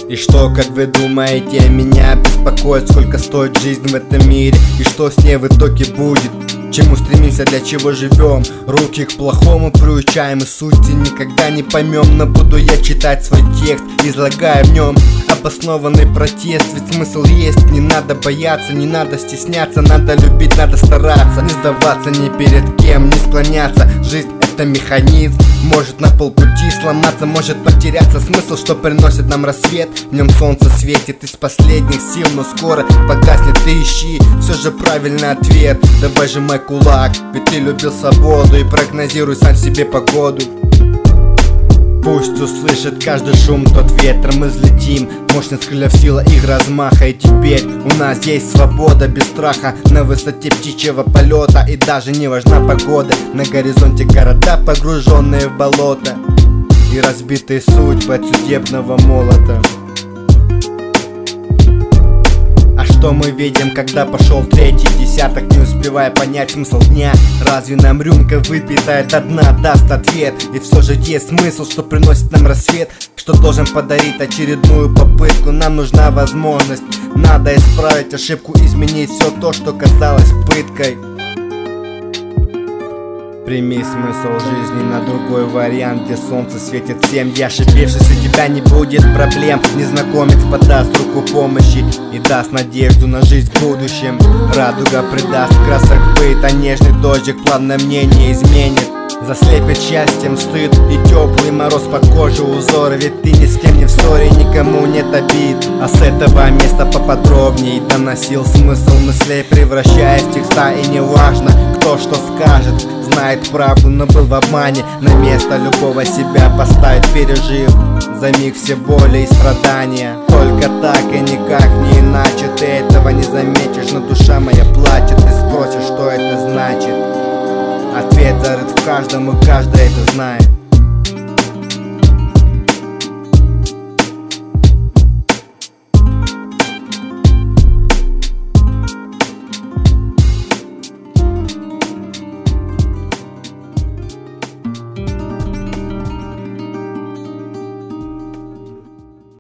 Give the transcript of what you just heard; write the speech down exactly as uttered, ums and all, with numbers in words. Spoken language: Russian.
И что, как вы думаете, меня беспокоит, сколько стоит жизнь в этом мире? И что с ней в итоге будет? К чему стремимся, для чего живем? Руки к плохому приучаем и сути никогда не поймем. Но буду я читать свой текст, излагая в нем обоснованный протест. Ведь смысл есть, не надо бояться, не надо стесняться. Надо любить, надо стараться, не сдаваться ни перед кем, не склоняться. Жизнь это механизм, может на полпути сломаться, может потеряться смысл, что приносит нам рассвет. В нем солнце светит из последних сил, но скоро погаснет, ты ищи все же правильный ответ. Давай сжимай кулак, ведь ты любил свободу, и прогнозируй сам себе погоду. Пусть услышит каждый шум, тот ветер, мы взлетим. Мощность крыльев, сила их размаха. И теперь у нас есть свобода без страха, на высоте птичьего полета. И даже не важна погода, на горизонте города, погруженные в болото и разбитые судьбы от судебного молота. Что мы видим, когда пошел третий десяток, не успевая понять смысл дня? Разве нам рюмка выпитая до дна даст ответ? И все же есть смысл, что приносит нам рассвет, что должен подарить очередную попытку. Нам нужна возможность, надо исправить ошибку, изменить все то, что казалось пыткой. Прими смысл жизни на другой вариант, где солнце светит всем. Я ошибившись, у тебя не будет проблем. Незнакомец подаст руку помощи и даст надежду на жизнь в будущем. Радуга придаст красок быт, а нежный дождик плавно мнение изменит. Заслепит счастьем стыд и теплый мороз по коже узоры. Ведь ты ни с кем не в ссоре, никому нет обид. А с этого места поподробней доносил смысл мыслей, превращая в текста. И не важно, кто что скажет, знает правду, но был в обмане. На место любого себя поставить, пережив за миг все боли и страдания. Только так и никак не иначе, ты этого не заметишь, но душа моя плачет. Ты спросишь, что это значит? Ответ зарыт в каждом и каждом